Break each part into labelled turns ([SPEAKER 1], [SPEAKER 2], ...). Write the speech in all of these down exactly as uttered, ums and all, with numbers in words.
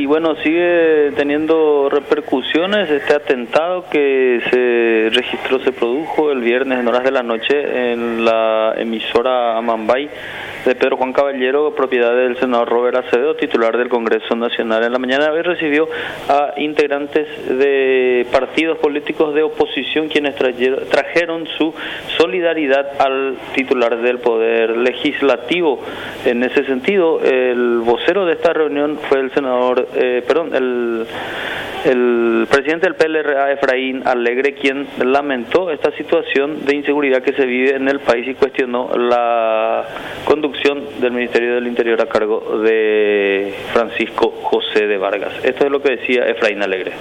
[SPEAKER 1] bueno, sigue teniendo repercusiones este atentado que se registró, se produjo el viernes en horas de la noche en la emisora Amambay de Pedro Juan Caballero, propiedad del senador Robert Acevedo, titular del Congreso Nacional. En la mañana de hoy recibió a integrantes de partidos políticos de oposición quienes trajeron, trajeron su solidaridad al titular del Poder Legislativo. En ese sentido, el vocero de esta reunión fue el senador, eh, perdón, el, el presidente del P L R A, Efraín Alegre, quien lamentó esta situación de inseguridad que se vive en el país y cuestionó la conducción del Ministerio del Interior a cargo de Francisco José de Vargas. Esto es lo que decía Efraín Alegre.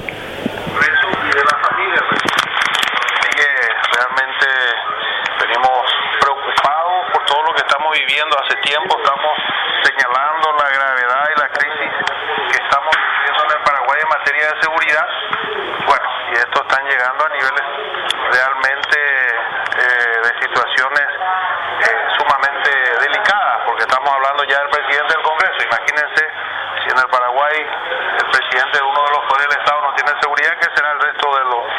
[SPEAKER 2] Y de la familia, que realmente venimos preocupados por todo lo que estamos viviendo hace tiempo. Estamos señalando la gravedad y la crisis que estamos viviendo en el Paraguay en materia de seguridad. Bueno, y esto están llegando a niveles realmente eh, de situaciones eh, sumamente delicadas, porque estamos hablando ya del presidente del Congreso. Imagínense si en el Paraguay el presidente de uno de los poderes del Estado no tiene seguridad, ¿qué será el resto de los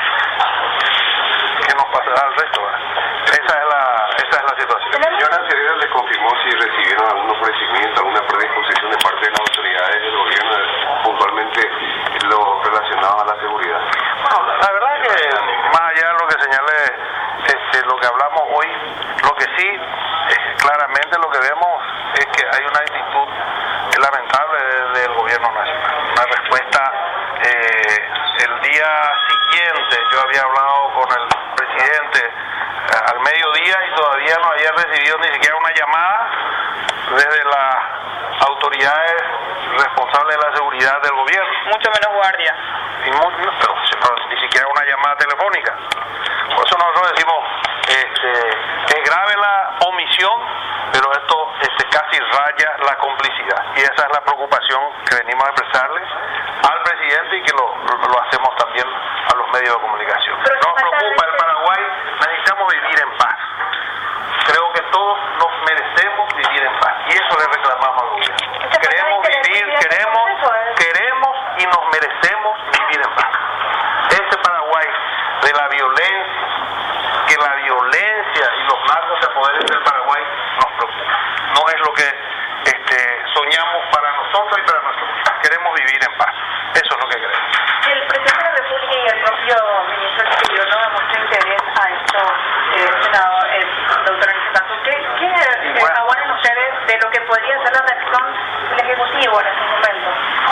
[SPEAKER 2] que nos pasará al resto? Esa es la esa es la situación.
[SPEAKER 3] El señor Acevedo le confirmó si recibieron algún ofrecimiento, alguna predisposición de parte de las autoridades del gobierno, puntualmente lo relacionado a la seguridad.
[SPEAKER 2] Bueno, la verdad es que más allá de lo que señale este, lo que hablamos hoy, lo que sí eh, claramente lo que vemos es que hay una actitud lamentable del gobierno nacional, una respuesta eh, el día siguiente. Yo había hablado con el presidente eh, al mediodía y todavía no había recibido ni siquiera una llamada desde las autoridades responsables de la seguridad del gobierno,
[SPEAKER 4] mucho menos guardia,
[SPEAKER 2] y muy, no, pero, pero ni siquiera una llamada telefónica. Por eso nosotros decimos este, que es grave la omisión, pero esto este, casi raya la complicidad, y esa es la preocupación que venimos a expresarle al presidente y que lo, lo hacemos también a los medios de comunicación. Nos preocupa el Paraguay, necesitamos vivir en paz. Creo que todos nos merecemos vivir en paz y eso le reclamamos al gobierno. Queremos vivir, queremos, queremos y nos merecemos vivir en paz. Este Paraguay de la violencia, que la violencia y los narcos se apoderen del Paraguay nos preocupa. No es lo que este, soñamos para nosotros y para nuestros hijos. Queremos vivir en paz. Eso es lo que queremos.
[SPEAKER 4] El presidente de la República y el propio ministro del Interior no demostró interés a esto, eh, senador, el doctor en este caso. ¿Qué, qué eh, bueno. aguardan ustedes de lo que podría ser la reacción del Ejecutivo en este momento?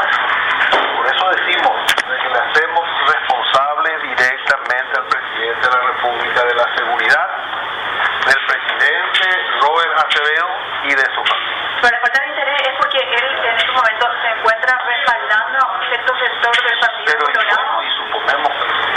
[SPEAKER 2] Por eso decimos que le hacemos responsable directamente al presidente de la República de la seguridad del presidente Robert Acevedo y de su familia.
[SPEAKER 4] Pero la falta de interés es porque él en este momento se encuentra respaldando a un cierto sector del Partido
[SPEAKER 2] Pero y, bueno, y suponemos,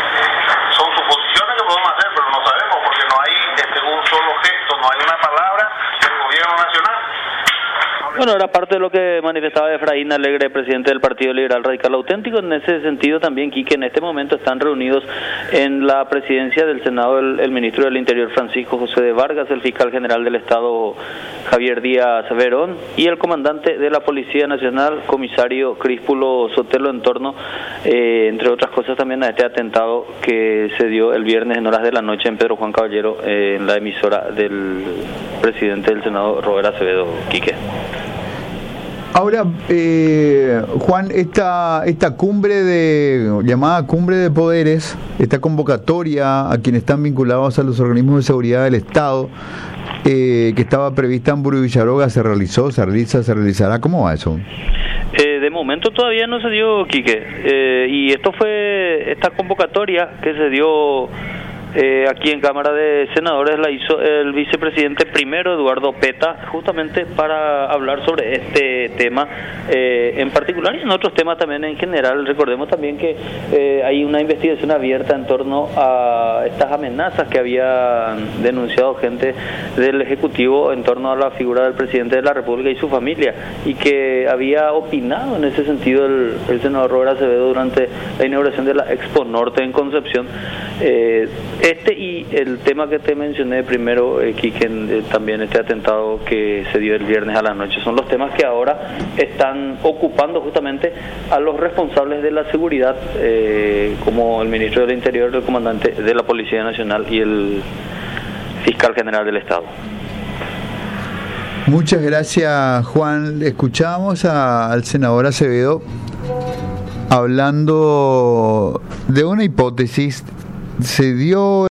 [SPEAKER 2] son suposiciones que podemos hacer, pero no sabemos porque no hay este, un solo gesto, no hay una palabra del gobierno nacional.
[SPEAKER 1] Bueno, era parte de lo que manifestaba Efraín Alegre, presidente del Partido Liberal Radical Auténtico. En ese sentido también, Quique, en este momento están reunidos en la presidencia del Senado el, el ministro del Interior Francisco José de Vargas, el fiscal general del Estado Javier Díaz Verón y el comandante de la Policía Nacional, comisario Críspulo Sotelo, en torno, eh, entre otras cosas, también a este atentado que se dio el viernes en horas de la noche en Pedro Juan Caballero, eh, en la emisora del presidente del Senado, Robert Acevedo. Quique.
[SPEAKER 5] Ahora, eh, Juan, esta esta cumbre de llamada cumbre de poderes, esta convocatoria a quienes están vinculados a los organismos de seguridad del Estado, eh, que estaba prevista en Burú Villaroga, ¿se realizó, se realiza, se realizará? ¿Cómo va eso?
[SPEAKER 1] Eh, de momento todavía no se dio, Quique, eh, y esto fue, esta convocatoria que se dio Eh, aquí en Cámara de Senadores la hizo el vicepresidente primero, Eduardo Peta, justamente para hablar sobre este tema eh, en particular y en otros temas también en general. Recordemos también que eh, hay una investigación abierta en torno a estas amenazas que había denunciado gente del Ejecutivo en torno a la figura del presidente de la República y su familia, y que había opinado en ese sentido el, el senador Robert Acevedo durante la inauguración de la Expo Norte en Concepción. Eh, Este y el tema que te mencioné primero, eh, Quique, eh, también este atentado que se dio el viernes a la noche, son los temas que ahora están ocupando justamente a los responsables de la seguridad, eh, como el ministro del Interior, el comandante de la Policía Nacional y el fiscal general del Estado.
[SPEAKER 5] Muchas gracias, Juan. Escuchábamos a, al senador Acevedo hablando de una hipótesis. Se dio